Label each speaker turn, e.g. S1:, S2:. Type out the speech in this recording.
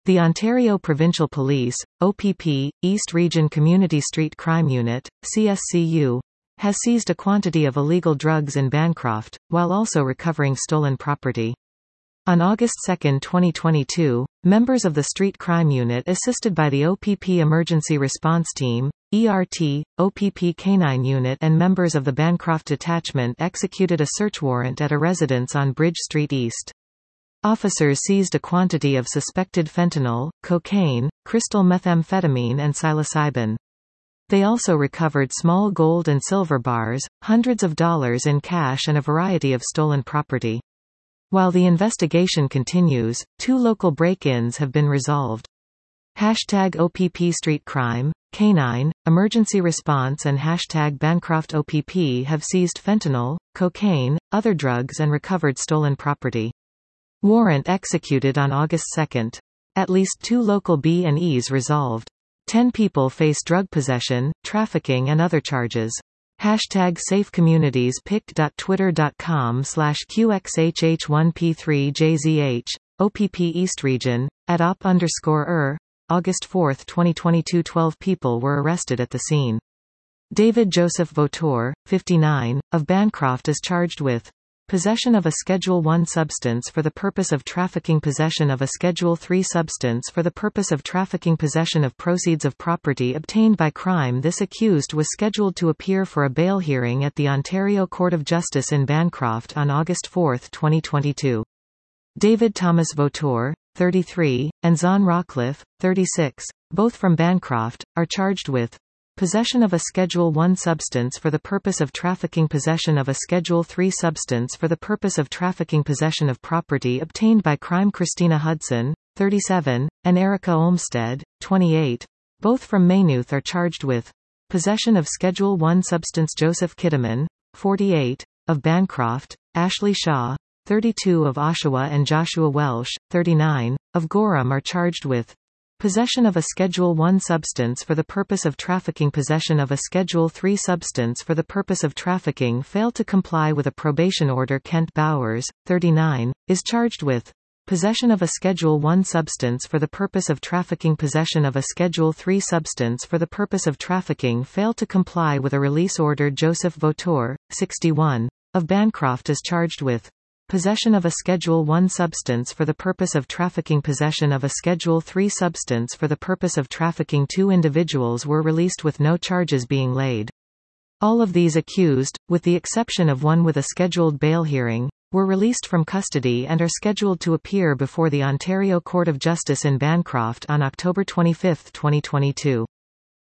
S1: The Ontario Provincial Police, OPP, East Region Community Street Crime Unit, CSCU, has seized a quantity of illegal drugs in Bancroft, while also recovering stolen property. On August 2, 2022, members of the Street Crime Unit assisted by the OPP Emergency Response Team, ERT, OPP Canine Unit and members of the Bancroft Detachment executed a search warrant at a residence on Bridge Street East. Officers seized a quantity of suspected fentanyl, cocaine, crystal methamphetamine and psilocybin. They also recovered small gold and silver bars, hundreds of dollars in cash and a variety of stolen property. While the investigation continues, 2 local break-ins have been resolved. #OPP Street Crime, Canine, Emergency Response and #Bancroft OPP have seized fentanyl, cocaine, other drugs and recovered stolen property. Warrant executed on August 2. At least 2 local B&Es resolved. 10 people face drug possession, trafficking and other charges. #SafeCommunities pic.twitter.com/QXHH1P3JZH, OPP East Region, at op_er, August 4, 2022. 12 people were arrested at the scene. David Joseph Vautour, 59, of Bancroft is charged with possession of a Schedule I substance for the purpose of trafficking, possession of a Schedule III substance for the purpose of trafficking, possession of proceeds of property obtained by crime. This accused was scheduled to appear for a bail hearing at the Ontario Court of Justice in Bancroft on August 4, 2022. David Thomas Vautour, 33, and Zon Rockcliffe, 36, both from Bancroft, are charged with possession of a Schedule I substance for the purpose of trafficking, possession of a Schedule III substance for the purpose of trafficking, possession of property obtained by crime. Christina Hudson, 37, and Erica Olmsted, 28, both from Maynooth are charged with possession of Schedule I substance. Joseph Kitteman, 48, of Bancroft, Ashley Shaw, 32, of Oshawa and Joshua Welsh, 39, of Gorham are charged with possession of a Schedule I substance for the purpose of trafficking, possession of a Schedule III substance for the purpose of trafficking failed to comply with a probation order. Kent Bowers, 39, is charged with possession of a Schedule I substance for the purpose of trafficking, possession of a Schedule III substance for the purpose of trafficking failed to comply with a release order. Joseph Vautour, 61, of Bancroft is charged with possession of a Schedule I substance for the purpose of trafficking, possession of a Schedule III substance for the purpose of trafficking. 2 individuals were released with no charges being laid. All of these accused, with the exception of one with a scheduled bail hearing, were released from custody and are scheduled to appear before the Ontario Court of Justice in Bancroft on October 25, 2022.